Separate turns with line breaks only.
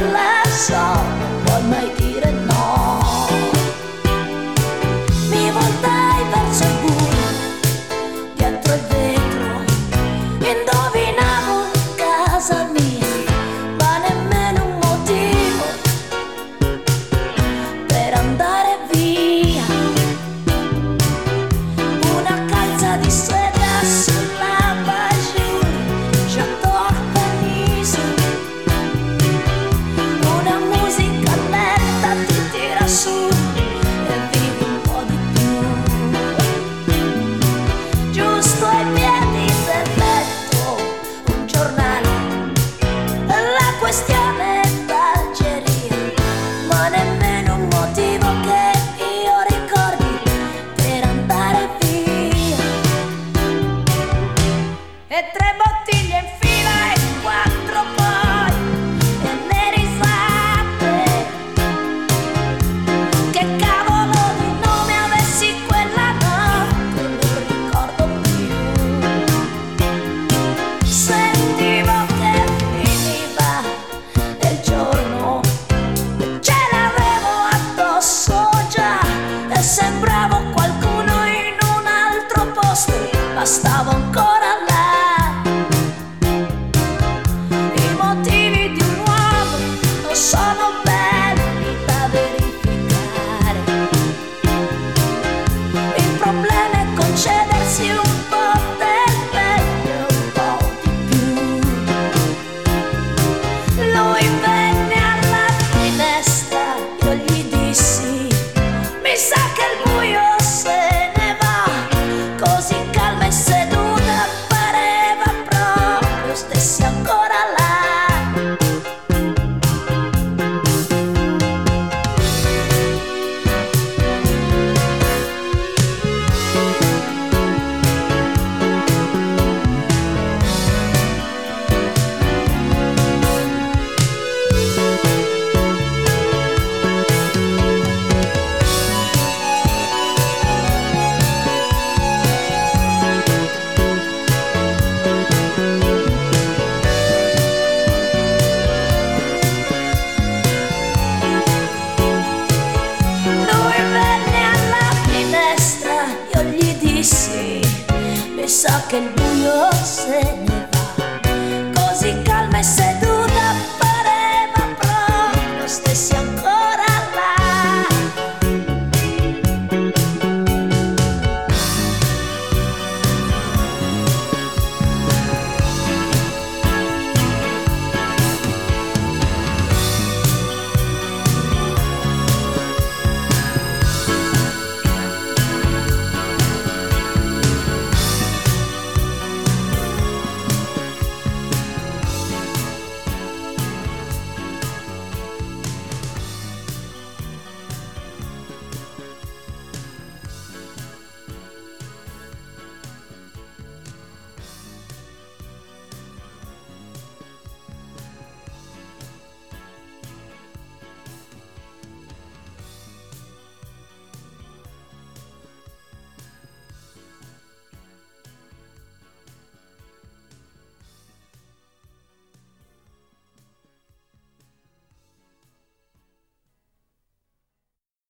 le so, non vuoi mai dire no. Mi voltai verso il buio, dietro il vetro, indovinavo casa mia, ma nemmeno un motivo per andare via. Una calza di seta sulla bagiura, j'adore Venise. Una musica lenta ti tira su e vivi un po' di più. Giusto ai piedi del letto, un giornale, la questione d'Algeria, ma nemmeno un motivo che io ricordi per andare via. E 3 bottiglie in fila e 4 poi, e le risate. Che cavolo di nome avessi quella notte, non ricordo più. Sentivo che finiva il giorno, ce l'avevo addosso già e sembravo qualcuno in un altro posto, ma stavo ancora là. I motivi di un uomo non sono belli da verificare. Il problema è concedersi un po' del meglio, un po' di più. Lui venne alla finestra, io gli dissi: mi sa che il buio se ne va. Così calma e seduta pareva proprio stessi ancora là. Lui venne alla finestra, io gli dissi: mi sa che il buio se ne